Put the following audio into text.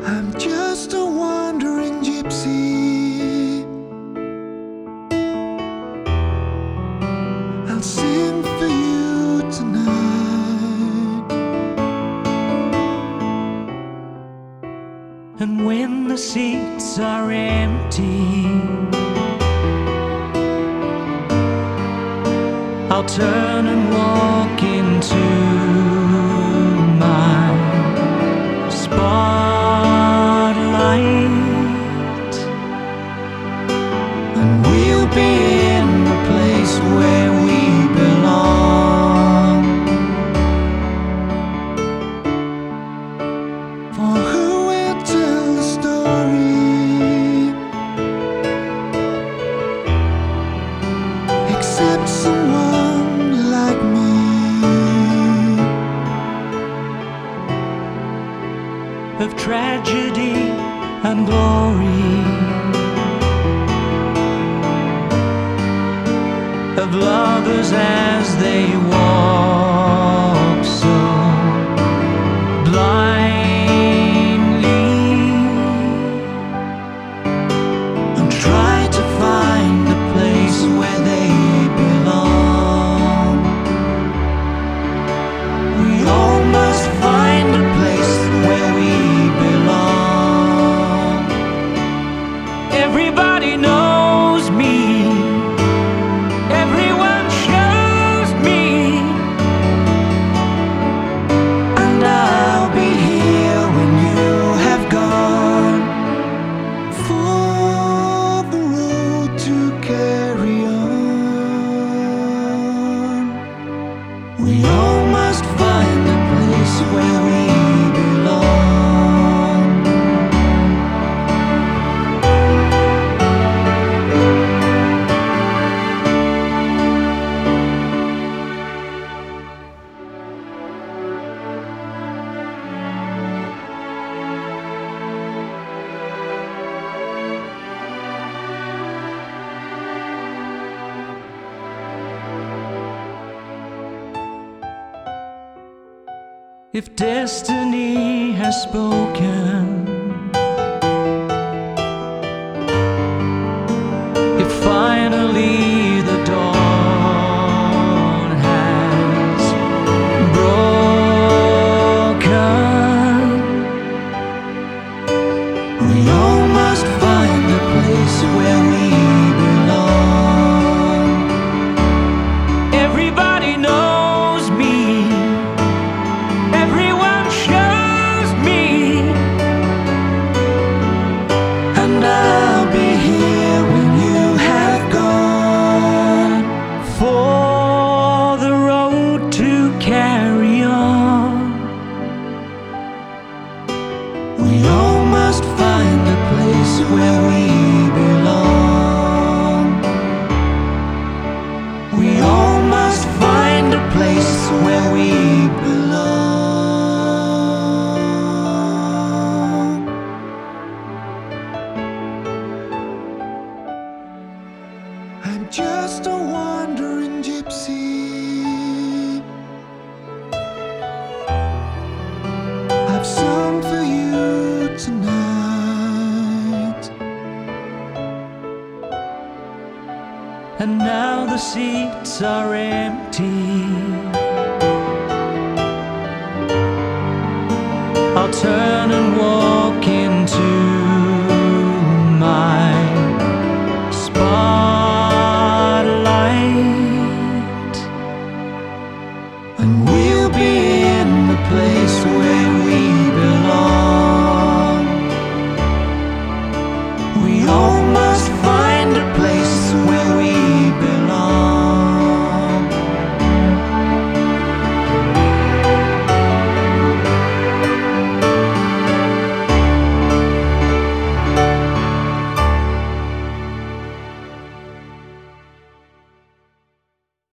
I'm just a wandering gypsy. I'll sing for you tonight. And when the seats are empty, I'll turn and walk into my spotlight, and we'll be in the place where we belong. For who will tell the story except someone like me? of tragedy and glory, of lovers as they walk so blindly, And try to find a place where they belong. We all must find a place where we belong. Everybody knows me, everyone shows me, And I'll be here when you have gone. For the road to carry on. We all must find a place where we belong. if destiny has spoken, if finally the dawn has broken, We all must find a place where we belong. everybody knows me, everyone shows me, And I'll be here when you have gone. for the road to carry on. We all must find a place where we belong. We all must find a place where we belong. I'm just a wandering gypsy. I've sung for you tonight. And now the seats are empty, I'll turn and walk into my spotlight, And